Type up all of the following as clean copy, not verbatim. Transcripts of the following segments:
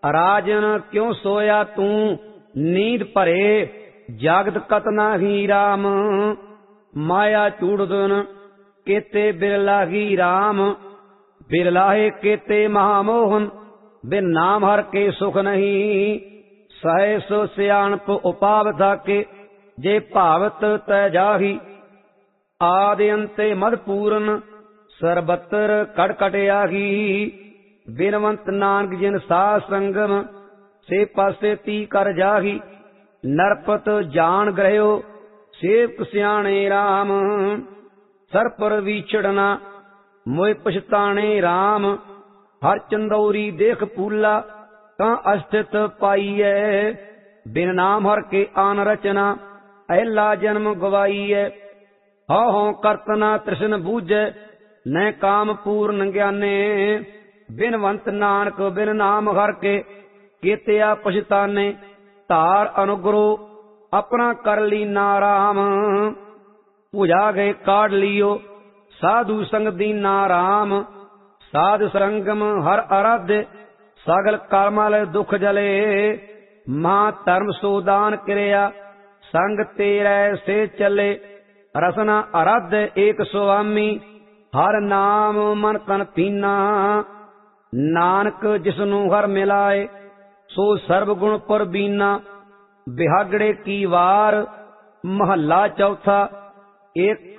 राजन क्यों सोया तू नींद भरे, जागत कत नाही राम। माया चूड़दन केते बिरलाही राम, बिरलाहे केते महामोहन, बिन नाम हर के सुख नहीं। सहे सो सियाणप उपावधा के, जे भावत तै जाही। आदि अंते मद पूरन, सरबत्तर कड़कट आही। बिनवंत नानक जिन साध संगम, से पासे ती कर जाही। नरपत जान ग्रह्यो, सेवक सियाणे राम। सर पर विछड़ना मोय पछताने राम। हर चंदौरी देख पूला, ता अस्थित पाईऐ। बिन नाम हर के आन रचना, अहला जन्म गवाईऐ। हौ करतना तृष्ण बूझै, न काम पूर्ण ज्ञाने। बिनवंत नानक बिन नाम हर के, केतिया पछताने। धार अनुग्रह अपना कर लीना राम। पूजा गए काढ़ लियो, साधु संग दीना राम। साध सरंगम हर आराध्य, सगल कर्मल दुख जले। महा धर्म सोदान क्रिया, संग तेरे से चले। रसना आराध्य एक स्वामी, हर नाम मन तन पीना। नानक जिसनु हर मिलाए, सो सर्व गुण पर बीना। बिहागड़े की वार महला चौथा, एक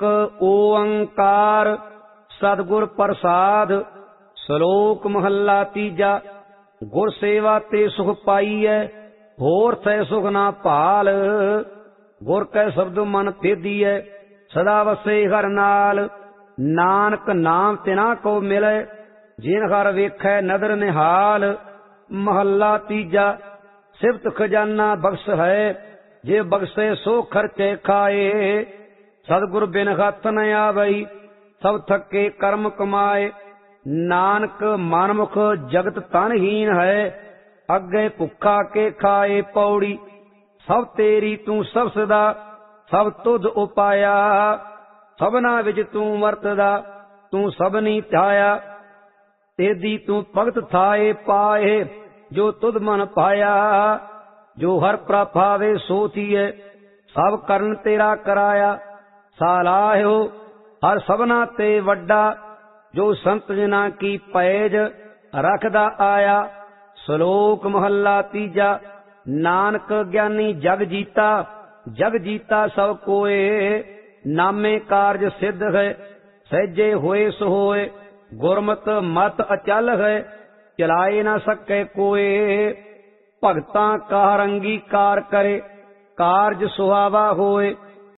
ओंकार सदगुर प्रसाद। श्लोक महला तीजा, गुर सेवा ते सुख पाईऐ, होर थे सुख ना भाल। गुर कै शब्द मन भेदीऐ, सदा वसे हर नाल। नानक नाम तिना को मिले, जिन हर वेखै नदर निहाल। महला तीजा, सिफत खजाना बख्श है, जे बख्शे सो खर्चे खाए। सदगुर बिन हथ न आवई, सब थके कर्म कमाए। नानक मनमुख जगत तनहीन है, अगे भुखा के खाए पौड़ी। सब तेरी तू सब सदा, सब तुध उपाया। सबना विच तू वरतदा, तू सबनी ध्याया। तेदी तू भगत थाए पाए, जो तुध मन पाया। जो हर प्रभावे सो थिए, सब करन तेरा कराया। सालाह्यो हर सबना ते वड्डा, जो संत जना की पैज रखदा आया। श्लोक महला तीजा, नानक ज्ञानी जग जीता, जग जीता सब कोए। नामे कारज सिद्ध है, सहजे होए सो होए। गुरमत मत अचल है, चलाए न सके कोए। भगतां का अंगीकार करे, कारज सुहावा होए।